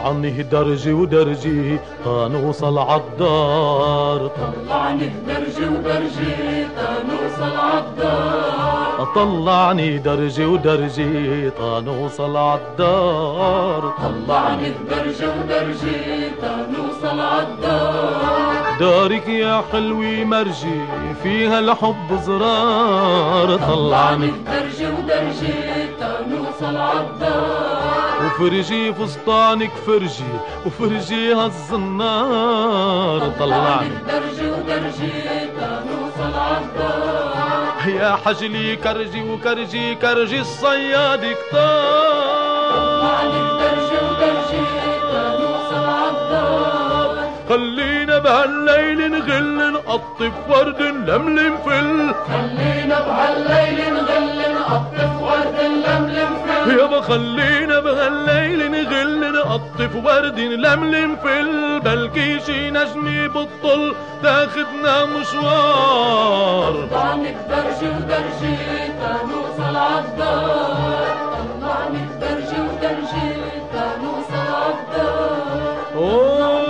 طلعني درجي ودرجي تنوصل عالدار. طلعني درجي ودرجي تنوصل عالدار. طلعني درجي ودرجي تنوصل عالدار. طلعني درجي ودرجي تنوصل عالدار. دارك يا حلوي مرجي فيها الحب زرار. طلعني درجي ودرجي تنوصل عالدار. وفرجي فستانك فرجي وفرجي هالزنار. طلعني درجي ودرجي تنوصل عالدار. يا حجلي كرجي وكرجي كرجي الصياد كتار. طلعني درجي ودرجي تنوصل عالدار. خلينا بهالليل نغل نقطف ورد نلملم فل. خلينا بهالليل نغل نقطف ورد نلملم فل. يابا خلينا بهالليل نغل نقطف ورد نلملم فل. بلكي شي نجمي بالطل تاخدنا مشوار. طلعني درجي ودرجي تنوصل عالدار. طلعني درجي ودرجي تنوصل عالدار.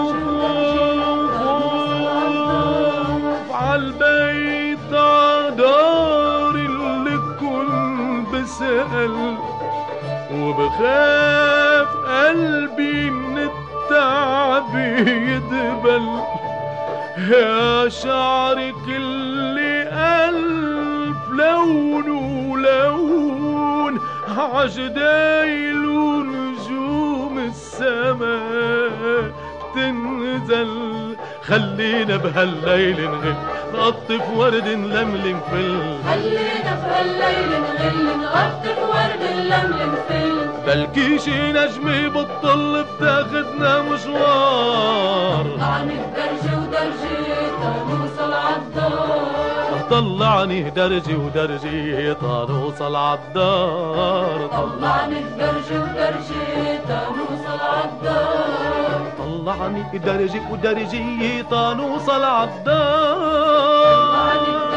عالبيت عدار اللي الكل بسأل وبخاف قلبي من التعب يدبل. يا شعرك اللي ألف لون ولون عجدايل ونجوم السماء تنزل. خلينا بهالليل نغل نقطف ورد نلملم فل. خلينا بهالليل نغل نقطف ورد نلملم فل. بلكي شي نجمي بالطل بتاخدنا مشوار. طلعني درجي ودرجي تنوصل عالدار. طلعني درجي ودرجي تنوصل عالدار. طلعني درجي ودرجي تنوصل عالدار. طلعني درجي ودرجي تنوصل عالدار.